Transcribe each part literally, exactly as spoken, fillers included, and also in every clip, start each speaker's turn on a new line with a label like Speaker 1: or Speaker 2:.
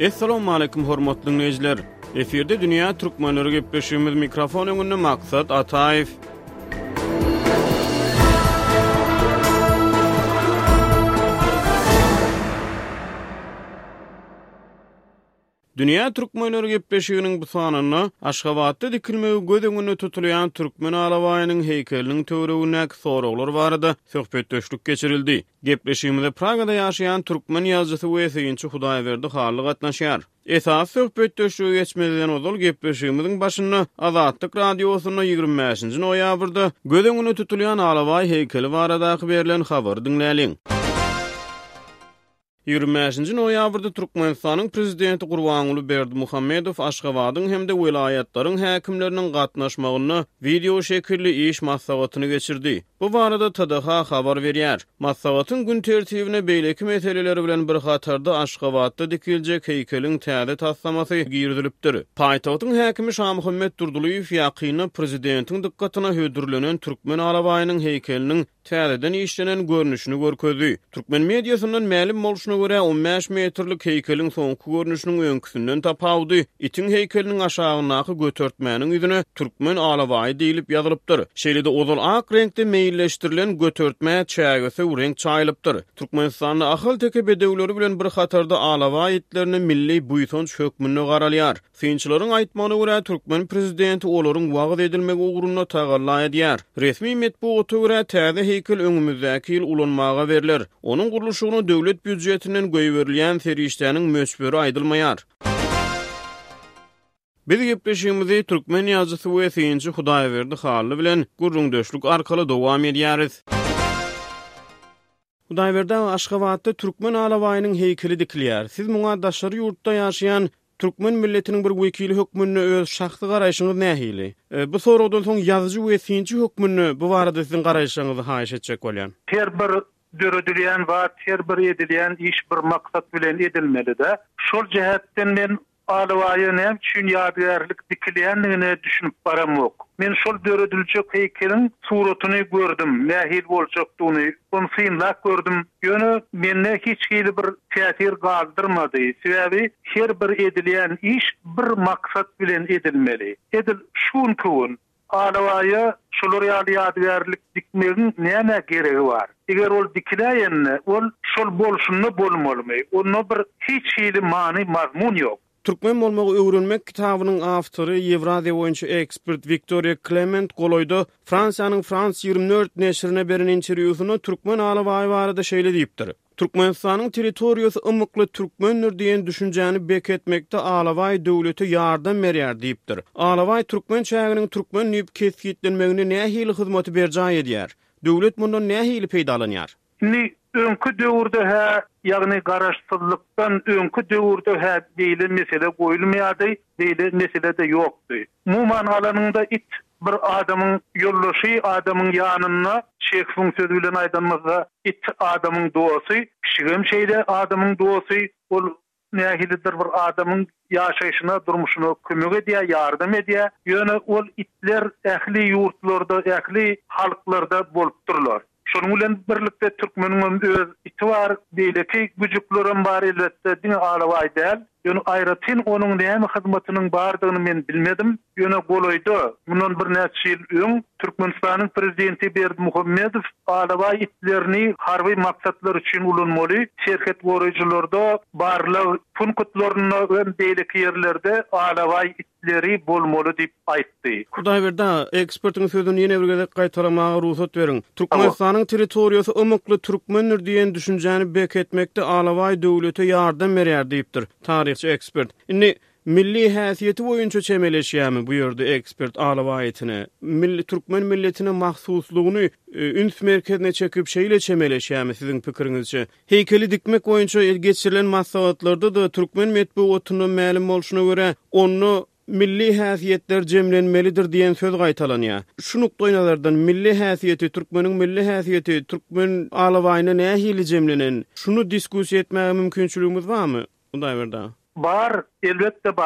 Speaker 1: Assalamu alaykum hormatly dinleyijiler. Eferde Dünya Türkmenleri gepleşýümiz mikrofon öňünde maksat Ataýew. Dünya Türkmenleri gepleşýüniň bu sanyny Aşgabatda dikilmegi göz öňünde tutulýan türkmen alawaýynyň heykeliniň töweregine soraglar barada söhbetdeşlik geçirildi. Gepleşýümizde Pragada ýaşaýan türkmen ýazgysy we eýinçi Hudaýberdi Harly gatnaşýar. Esas söhbetdeşlige geçmeden ozal gepleşýümiziň başynda Azatlyk radiosyna ýygrimi beşinji noýabrda göz öňünde tutulýan alawaý heykeli barada berilen habar dinläliň. ýygrimi beşinji noýabrda Türkmenistanyň prezidenti Gurbanuly Berdimuhammedow Aşgabatyň hemde welaýatlaryň häkimleriniň gatnaşmagyny video şekilli iş maslahatyny geçirdi. Bu barada T D H habar berýär. Maslahatyň gün tertibine beýleki meseleleri bilen bir hatarda Aşgabatda dikiljek heykeliň täze taslamasy girdilipdir. Paýtagtyň häkimi Şahmuhammed Durdulyýew ýakyny prezidentiň dikkatyna hödürlenen türkmen alawaýynyň heykeliniň täzeden işlenen görnüşini görkezdi. Türkmen mediasynyň ma'lum bolşuna göre on beş metrlik heykeliň soňky görnüşiniň öňküsinden tapawdy. Itiň heykeliniň aşagynaky götörtmäniň ýüzüne türkmen alawaý diýilip ýazylypdyr. Şeýle-de ozal ak reňkde meýilleşdirilen götörtmä çägesi renk çaýlypdyr. Türkmenistanyň ahal teke bedewleri bilen bir hatarda alawaý itlerini milli buýsonç hökmüne garalýar. Synçylaryň aýtmagyna görä türkmen prezidenti olaryň wagt edilmegi ugrunda tagalla edýär. Resmi metbuata görä täze heykel öňümizdäki ýyl ulanmaga beriler. Onuň gurulşygyny döwlet büdjetinden göýberilýän serişdäniň möçberi aýdylmaýar. Biz gepleşýümizi türkmen ýazgysy we eýinçi Hudaýberdi Harly bilen gurrundeşlik arkaly dowam edýäris. Hudaýberdi Aşgabatda türkmen alawaýynyň heykeli dikilýär. Siz muňa daşary ýurtda ýaşaýan türkmen milletiniň bir wekili hökmüne öz şahsy garaýşyňyz nähili? E, bu soragdan soň ýazgy we eýinçi hökmüne bu barada siziň garaýşyňyzy haýyş etjek bolýan.
Speaker 2: Her bir döredilýän we her bir edilýän iş bir maksat bilen edilmeli-de. Şol jähetten men alawaýy näme üçin ýadygarlyk dikilýänligine düşünüp baramok. Men şol döredilýek heykeliň suratyny gördüm, nähil boljakdygyny, onu synlap gördüm. Ýöne menne hiç hili bir täsir galdyrmady. Sebäbi her bir edilýän iş bir maksat bilen edilmeli. Edil şuň kowun alawaýy şolar ýadygarlyk dikmegiň näme geregi bar? Eger ol dikilýän, ol şol bolşunly bolmaly. Onda bir hiç hili many mazmun ýok.
Speaker 1: Türkmen bolmagy öwrenmek kitabynyň awtory Ewraziýa boýunça ekspert Victoria Clement goloýda Fransiýanyň France ýygrimi dört neşrine beren interwýusyna türkmen alawaý barada şeýle diýipdir. Türkmenistanyň territoriýasy ymykly türkmenler diýen düşünjäni beketmekde alawaý döwleti ýardam berýär diýipdir. Alawaý türkmen çäginiň türkmen ýyp kesgitlenmegine nähili hyzmaty berjay edýär. Döwlet mundan nähili peýdalanýar?
Speaker 2: Ni öňkü döwürde ha, ýagny garaşsyzlykdan öňkü döwürde ha diýilen mesele goýulmaýardy, diýilen mesele de ýokdy. Muman alanynda it bir adamyň ýollaşy, adamyň ýanyna çek funksiýa bilen aýdanmasa, it adamyň dosy, kişigem şeýle adamyň dosy, ol nähilidir bir adamyň ýaşaýyşyna, durmuşyna kömek edýär, ýardam edýär. Ýöne ol itler ähli ýurtlarda, ähli halklarda bolup durlar. Şonuň bilen birlikde türkmeniň öz iti bar, beýleki güjüklerim bar elbetde, diňe alawaý däl. Ýöne aýratyn onuň näme hyzmatynyň bardygyny men bilmedim. Ýöne goloýdy. Mundan bir näçe ýyl öň Türkmenistanyň prezidenti Berdimuhammedow alawaý itlerini harby maksatlar üçin ulanmaly, şerket goraýjylarda barlyk punktlaryna we beýleki ýerlerde alawaý itleri bolmaly diýip aýtdy.
Speaker 1: Hudaýberdi ekspertiň sözüni ýene bir gezek gaýtarmaga ruhsat beriň. Türkmenistanyň territoriýasy ymykly türkmenler diýen düşünjäni beketmekde alawaý döwlete ýardam berýär diýipdir tarihçi ekspert. Indi milli häsiýeti boýunça çemeleşýärmi bu ýerde ekspert alawaýytyny? Milli türkmen milletine mahsuslugyny üns merkezine çekip şeýle çemeleşýärmi siziň pikiriňizçe? Heykeli dikmek boýunça geçirilen maslahatlarda da türkmen metbuatynyň ma'lum bolşuna görä onu milli häsiýetler jemlenmelidir diýen söz gaýtalanýar. Şu nukdalardan milli häsiýeti, türkmeniň milli häsiýeti, türkmen alawaýyna nähili jemlenen? Şunu diskussiýa etmäge mümkinçiligimiz barmy? Hudaýberdi.
Speaker 2: Bar, elbette bar.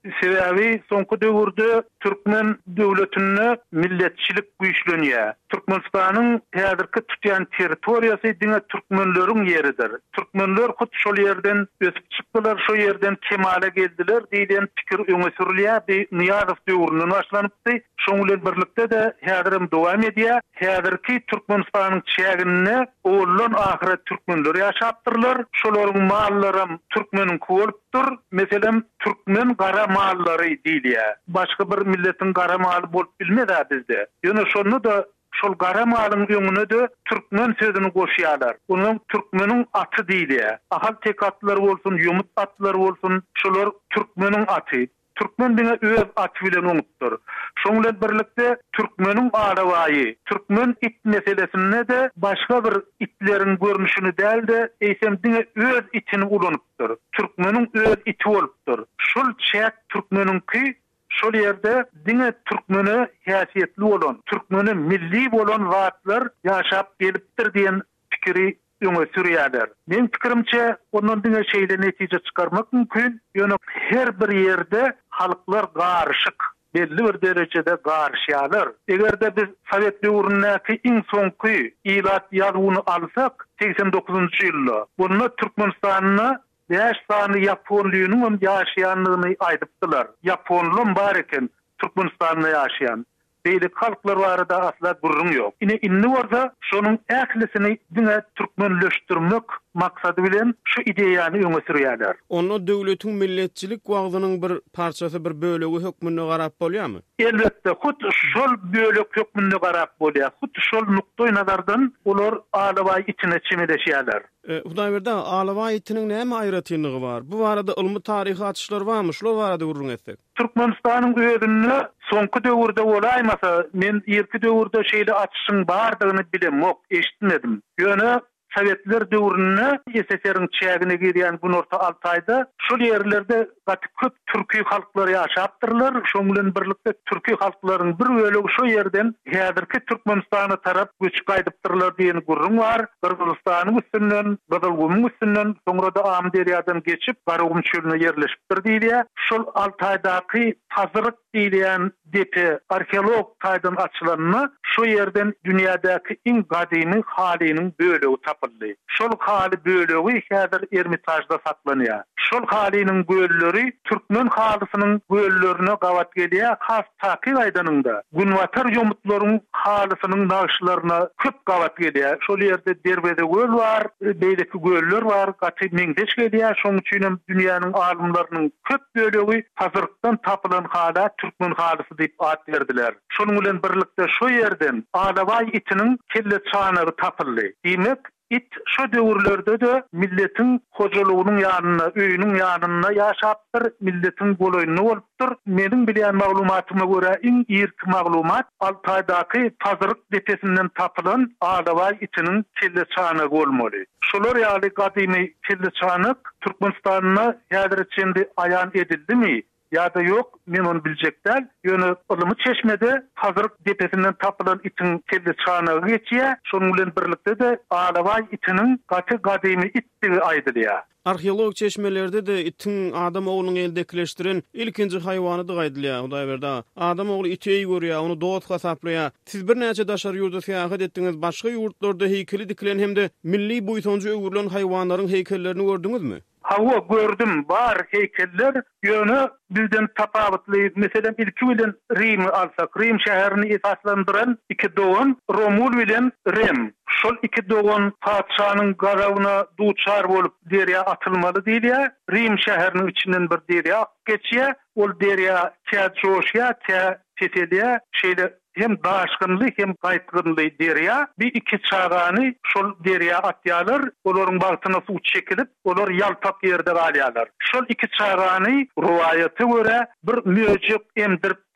Speaker 2: Sebebi soňky döwürde Türkmen döwletine milletçilik güýçlenýär. Türkmenistanyň häzirki tutýan territoriýasy diňe türkmenleriň ýeridir. Türkmenler hut şol ýerden ösüp çykdylar, şo ýerden kemale geldiler diýen pikir öňe sürilýär. Bir Niýazow döwründen başlanypdy. Şoň bilen birlikde de häzirim dowam edýär. Häzirki Türkmenistanyň çägine oğullan ahiret Türkmenler ýaşapdyrlar. Şolaryň mallarym Türkmeniň bolupdyr. Meselem Türkmen gara mallary diýilýär. Başga bir milletin gara maly bolup bilmedi bizde. Ýöne şonu da şol gara malyň öňüne de Türkmen sözüni goşýarlar. Onuň Türkmeniň aty diýilýär. Ahal tek atlar bolsun, ýumut atlar bolsun, şolar Türkmeniň aty. Türkmen diňe öz aty bilen oňupdyr. Şoň bilen birlikde Türkmeniň arawaýy, Türkmen it meselesinde de başga bir itleriň görnüşini däl de eýsem diňe öz itini ulanypdyr. Türkmeniň öz iti bolupdyr. Şol çäk Türkmeniňki şol ýerde diňe Türkmeni häsiýetli bolan, Türkmeni milli bolan zatlar ýaşap gelipdir diýen pikiri öňe sürýärler. Men pikirimçe ondan diňe şeýle netije çykarmak mümkin. Ýöne her bir ýerde halklar garşyk, belli bir derejede garşýarlar. Egerde biz Sowet döwründäki iň soňky ilat ýazyny alsak, seksen dokuzunçy ýylda, bunu Türkmenistanyna beş sany Ýaponlygynyň ýaşaýanlygyny aýdypdylar. Ýaponlum bar eken Türkmenistanyna ýaşaýan. Beýlik halklar barada asla gurrun ýok. Ine inni bolsa şonuň ählisini diňe türkmenleşdirmek maksady bilen şu ideýany öňe sürýärler.
Speaker 1: Onu döwletiň milletçilik wagtynyň bir parçasy, bir bölegi hökmüne garap bolýarmy?
Speaker 2: Elbetde, hut şol bölek hökmüne garap bolýar. Hut şol nukdaý nazardan olar alawaý içine çemeleşýärler.
Speaker 1: Hudaýberde alawaý itiniň näme aýratynlygy bar? Bu barada ilmi taryhy açyşlar barmy? Şol barada gurrun etsek.
Speaker 2: Türkmenistanyň özünde soňky döwürde bolaýmasa, men ýerki döwürde şeýle açyşyň bardygyny bilemok, eşitmedim. Ýöne Sovetler döwründe S S R-iň çägine girýän bu orta Altaýda şol ýerlerde gaty köp türki halklary ýaşapdyrlar. Şoň bilen birlikde türki halklaryň bir bölegi şo ýerden häzirki Türkmenistana tarap göç gaýdypdyrlar diýen gurrun bar. Kırgızstanyň üstünden, Gazalgumyň üstünden, soňra da Amderiýadan geçip Garagum çölüne ýerleşipdir diýilýär. Şol Altaýdaky Tazryk diýilen depe arkeolog taýdan açylanyna şo ýerden dünýädäki iň gadymy halynyň bölegi tapyldy. Şol haly bölegi häzir Ermitajda saklanýar. Şol halynyň göllleri Türkmen halysynyň göllerine gawat gelýär. Has taky aýdanynda Günwatar ýomutlaryň halysynyň daşlaryna köp gawat gelýär. Şol ýerde derbede göl bar, beýleki göller bar, gaty meňdeş gelýär. Şoň üçin dünýäniň alymlarynyň köp bölegi hazırlıktan tapılan hala Türkmen halisi diýip ad berdiler. Şonuň bilen birlikde şo ýerden alawaý itiniň kelle çanagy tapyldy. Demek it şo döwürlerde de milletin hojalygynyň ýanyna, öýüniň ýanyna ýaşapdyr, milletin goloýuny bolupdyr. Meniň bilýän maglumatyma görä iň ýerki maglumat Altaýdaky Tazryk depesinden tapylan alawaý itiniň kelle çanagy bolmaly. Şolar ýaly gadymy kelle çanyk Türkmenistanyna häzir içinde aýan edildimi? Ya da yok, men onu biljekdäl. Ýöne Ilymy Çeşmede Tazryk depesinden tapylan itin kelle çanagy geçýär. Şonuň bilen birlikde de alawaý itiniň gaty gadymy itdigi aýdylýar.
Speaker 1: Arheolog çeşmelerde de itin adam oğlunu eldekleştiren ilkinci hayvanı da gaýdylýar. Hudaýberde adam oğlu iteyi görýär, onu dowat hasaplaýar. Siz bir näçe daşar ýurda seýahat etdiňiz, başga ýurtlarda heykeli dikilen hemde milli boýunça öwürlen haywanlaryň heykellerini gördüňizmi?
Speaker 2: Hawa gördüm, bar heykeller ýöne bizden tapawutly. Meselem ilki bilen Rim alsak, Rim şäherini esaslandyran iki dogan Romul bilen Rem. Şol iki dogan padşanyň garawyna duçar bolup derýa atylmaly diýilýär. Rim şäheriniň içinden bir derýa geçýär. Ol derýa kä joşýar, kä tetelýär. Şeýle hem daşkynly hem gaýtgynly derýa. Bir iki çagany şol derýa atýarlar. Olaryň bagtyna suw çekilip, olar ýalpak ýerde galýarlar. Şol iki çagany ruwayaty görä bir möjük emdirip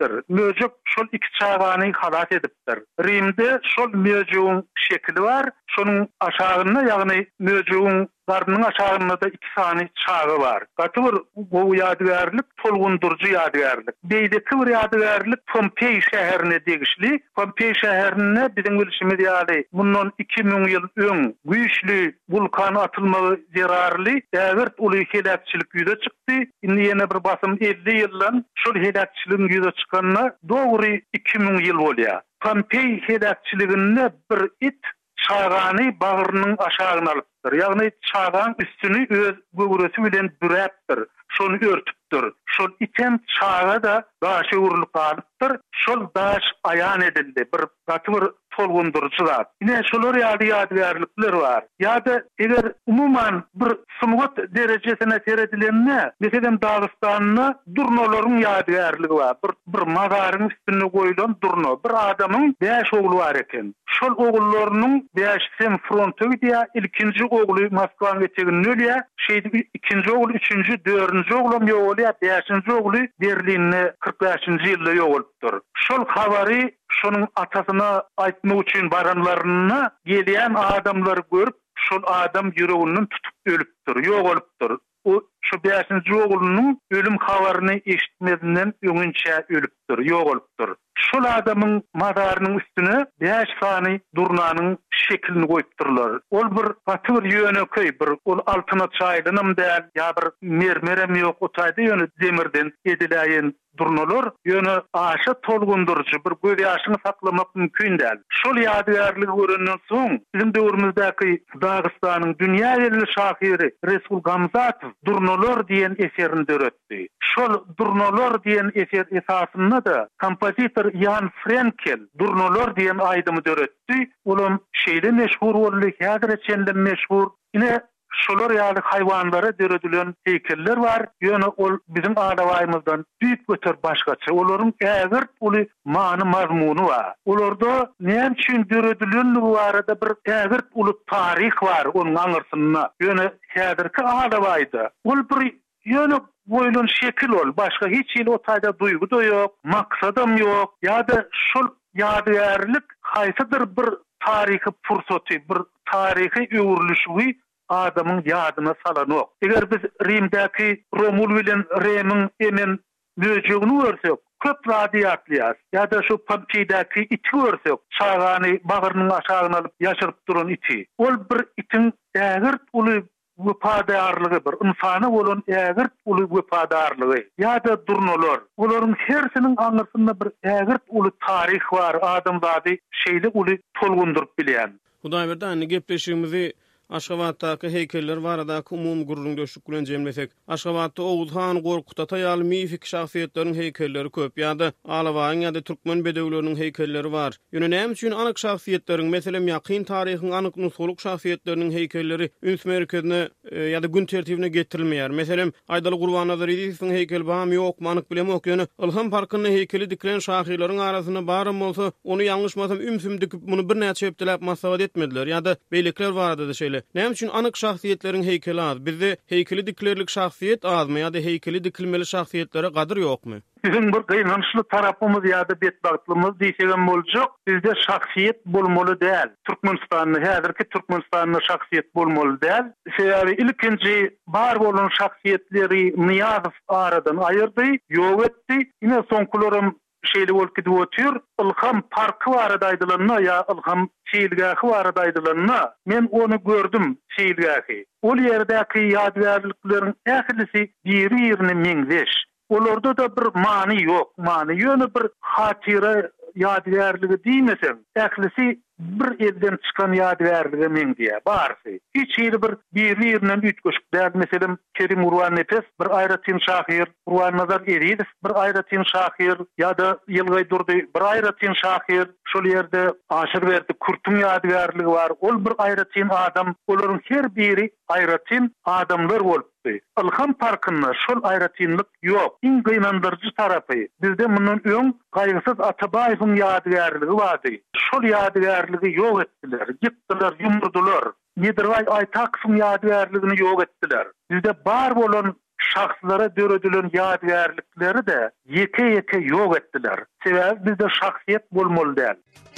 Speaker 2: edipdir. Möjük şol iki çağany halat edipdir. Rimde şol möjüğün şekli var. Şonun aşağına, ýagny möjüğün gardynyň aşağında da iki sany çağı var. Gatyr bu ýadygärlik tolgundurjy ýadygärlik. Beýdeki bir ýadygärlik Pompei şäherine degişli. Pompei şäherine biziň bilişimiz ýaly bundan iki ming ýyl öň güýçli vulkan atylmagy zerarly däwert uly helakçylyk ýüze çykdy. Indi ýene bir basym elli ýyldan şol helakçylygyň ýüze çykanyna dogry iki ming ýyl bolýar. Pompei helakçylygyny bir it çağany bagyrynyň aşagyna alypdyr. Ýagny çağan üstüni öz göwresi bilen büräpdir. Şonu örtüpdir. Şol iten çağa da daşy urulyp alypdyr. Şol daş aýan edildi. Bir gatyr tolgundurjy zat. Ine şolar ýady ýadygärlikler bar. Ýa-da eger umuman bir sumgat derejesine seredilenne, meselem Dagystanyň durnolaryň ýadygärligi bar. Bir bir mazaryň üstüne goýulan durno. Bir adamyň beş ogly bar eken. Şol ogullarynyň beşi fronta gidýär, ilkinji ogly Moskwaň geçegini ölýär, şeýdi ikinji ogly, üçünji, dördünji oglum ýoğulýar, beşinji ogly Berlinne kırk beşinji ýylda ýoğulypdyr. Şol habary şonuň atasyna aýtmak üçin baranlaryny gelýän adamlar görüp, şol adam ýüreginden tutup ölüpdir, ýoğulypdyr. O şu beşinji oğlunyň ölüm habaryny eşitmedinden öňünçe ölüpdir, ýoğulypdyr. Şol adamyň mazarynyň üstüne beş sany durnanyň şeklini goýupdyrlar. Ol bir gatyr ýöneköy, bir ol altyna çaýdynam däl, ýa bir mermerem ýok, otaýdy ýöne demirden ediläýän durnalar ýöne aşa tolgundurjy bir göz ýaşyny saklamak mümkin däl. Şol ýadygärligi görenden soň bizim döwrümizdeki Dagystanyň dünýä elli şahyry Resul Gamzatow Durnalar diýen eserini döretdi. Şol Durnalar diýen eser esasynda da kompozitor Jan Frenkel Durnalar diýen aýdymy döretdi. Olam şeýle meşhur boldy, häzir çende meşhur. Ine şolar ýaly haýwanlara döredilen heykeller var. Ýöne ol bizim adawaýymyzdan büýük götür başgaça. Olaryň ägir uly many mazmuny var. Olarda näme üçin döredilen bu arada bir ägir uly taryh var onuň aňyrsyna. Ýöne häzirki adawaýda ol bir ýöne boýlan şekil ol. Başga hiç ýyl otaýda duýgu da ýok, maksadam ýok. Ýa-da şol ýadygärlik haýsydyr bir taryhy fursaty, bir taryhy öwürlüşi adamın ýadyna salanok. Eger biz Rimdäki Romul bilen Remiň emen möjügini görsek, köp radiýatlýas. Ýa-da şu Pompei'däki iti görsek, çağany bagyrynyň aşagyna alyp ýaşyryp duran iti. Ol bir itin ägir uly wepadarlygy, bir insana bolan ägir uly wepadarlygy. Ýa-da durnalar. Olaryň hersiniň aňyrsynda bir ägir uly taryh bar, adam zady şeýle uly tolgundurup bilýän.
Speaker 1: Hudaý berdi, gepleşigimizi Aşgabatdaky heykeller barada umum gurrun döşük bilen jemlesek, Aşgabatda Oğuzhan Gorkut ýaly mifik şahsiýetleriň heykelleri köp, ýa-da Alawaň ýa-da türkmen bedewleriniň heykelleri bar. Ýöne näme üçin anyk şahsiýetleriň, meselem ýakyn taryhyň anyk nusuluk şahsiýetleriniň heykelleri üns merkezine ýa-da gün tertibine getirilmeýär. Meselem Aýdaly Gurbanazaryň heykeli bam ýok, anyk bilemok. Ýöne Ilham parkyny heykeli dikilen şahsylaryň arasynda barym bolsa, onu ýalňyşmasam ümsüm dikip muny bir näçe hepdelap masawat etmediler. Ýa-da beýlekler barada da şeýle. Näme üçin anyk şahsiýetleriň heykeli az? Bizde heykeli dikilerlik şahsiýet azmy ýa-da heykeli dikilmeli şahsiýetlere gadyr ýokmy?
Speaker 2: Bizim bir gynançly tarapymyz ýa-da betbagtlygymyz diýsegem boljak. Bizde şahsiýet bolmaly däl. Türkmenistanyň häzirki Türkmenistanyň şahsiýet bolmaly däl. Şeýle ilkinji bar bolan şahsiýetleri Niýazow aradan aýyrdy, ýok etdi. Ine soňkularym şeýle bolup gidip ötür. Ilham parky barada aýdylanma ýa Ilham şeýilgäki barada aýdylanma. Men onu gördüm şeýilgäki. Ol ýerdäki ýadygärlikleriň ähilisi biri-birini meňzeş. Olarda da bir many ýok, many ýöne bir hatyra ýadygärligi diýmesem, ählisi bir elden çykan ýadygärligi meň diýär, barsy. Hiç ýeri bir bir-birinden ütgeşik däl. Meselem Kerim Urwan Nefes bir aýratyn şahyr, Urwan Nazar Eriýew bir aýratyn şahyr, ýa-da Ýylgay Durdy bir aýratyn şahyr. Şol ýerde Aşyrberdi Kurtun ýadygärligi bar. Ol bir aýratyn adam, olaryň her biri aýratyn adamlar bolupdy. Ilham parkynda şol aýratynlyk ýok. Iň gynandyrjy tarapy, bizde mundan öň gaýgysyz Atabaýewiň ýadygärligi bardy. Şol ýadygärligi ýok etdiler, gitdiler, ýumurdular. Nedirway Aýtakowyň ýadygärligini ýok etdiler. Bizde bar bolan şahslara döredilen ýadygärlikleri de yete yete ýok etdiler. Sebäbi bizde şahsiýet bolmaly däl.